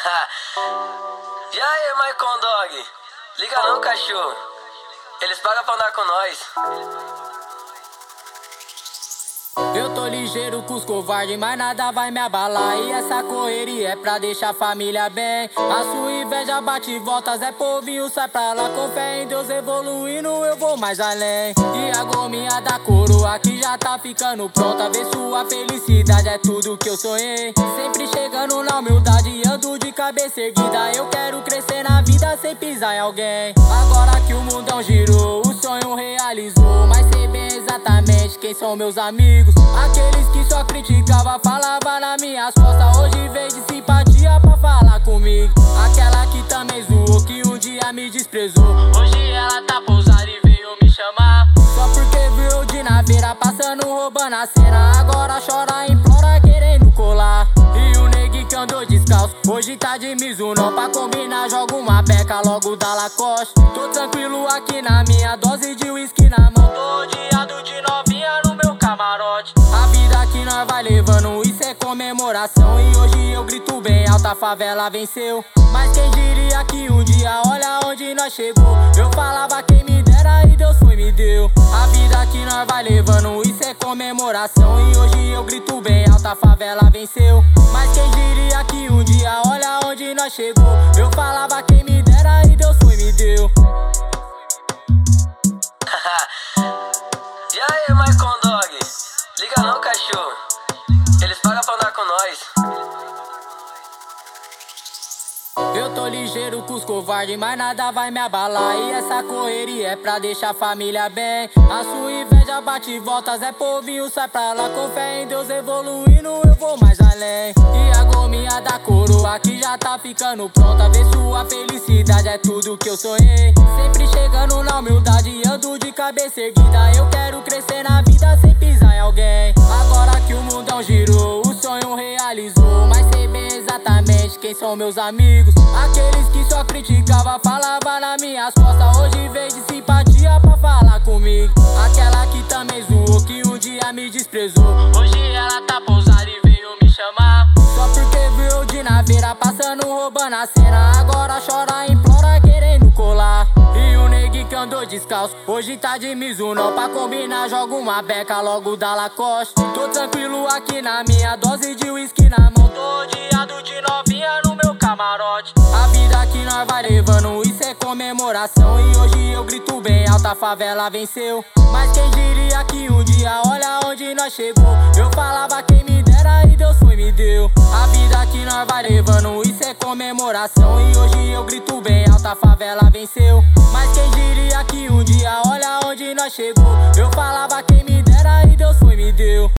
E aí, Maicon Dog? Liga não, cachorro. Eles pagam pra andar com nós. Eu tô ligeiro com os covardes, mas nada vai me abalar. E essa correria é pra deixar a família bem. A sua inveja bate e volta, Zé Povinho sai pra lá. Com fé em Deus evoluindo, eu vou mais além. E a gominha da coroa que já tá ficando pronta. Vê sua felicidade, é tudo que eu sonhei. Sempre chegando na humildade, ando de cabeça erguida. Eu quero crescer na vida sem pisar em alguém. Agora que o mundão girou, o sonho realizou. Mas sei bem exatamente quem são meus amigos. Aqueles que só criticavam, falavam nas minhas costas. Hoje vem de simpatia pra falar comigo. Aquela que também zoou, que um dia me desprezou. Hoje ela tá pousada e veio me chamar. Só porque viu eu de naveira passando, roubando a cena. Agora chora, implora, querendo colar. E o neguinho que andou descalço, hoje tá de Mizuno. Pra combinar, joga uma beca logo da Lacoste. Tô tranquilo aqui na minha dose de whisky na mão. Tô rodeado de novinha no meu camarote. A vida que nós vai levando, isso é comemoração. E hoje eu grito bem alto, a favela venceu. Mas quem diria que um dia, olha onde nós chegou. Eu falava quem me dera e Deus foi e me deu. A vida que nós vai levando, isso é comemoração. E hoje eu grito bem alto, a favela venceu. Mas quem diria que um dia, olha onde nós chegou. Eu falava quem me dera e Deus foi e me deu. E aí, Maicon Dog? Liga não, cachorro. Eles pagam pra andar com nós. Eu tô ligeiro com os covardes, mas nada vai me abalar. E essa correria é pra deixar a família bem. A sua inveja bate e volta, Zé Povinho sai pra lá. Com fé em Deus evoluindo, eu vou mais além. E a gominha da coroa que já tá ficando pronta. Vê sua felicidade, é tudo que eu sonhei. Sempre chegando na humildade, ando de cabeça erguida. Eu quero crescer na vida sem pisar em alguém. Agora que o mundão girou, o sonho realizou. Mas sei bem exatamente quem são meus amigos. Aqueles que só criticavam, falavam nas minhas costas. Hoje vem de simpatia pra falar comigo. Aquela que também zoou, que um dia me desprezou. Hoje ela tá pousada e veio me chamar. Só porque viu eu de naveira passando, roubando a cena. Agora chora, implora, querendo colar. E o neguinho que andou descalço, hoje tá de Mizuno. Pra combinar, joga uma beca logo da Lacoste. Tô tranquilo aqui na minha dose de whisky na mão. Tô rodeado de novinha no meu camarote. A vida que nós vai levando, isso é comemoração. E hoje eu grito bem alto, a favela venceu. Mas quem diria que um dia, olha onde nós chegou. Eu falava quem me dera e Deus foi e me deu. A vida que nós vai levando, isso é comemoração. E hoje eu grito bem alto, a favela venceu. Mas quem diria que um dia, olha onde nós chegou. Eu falava quem me dera e Deus foi e me deu.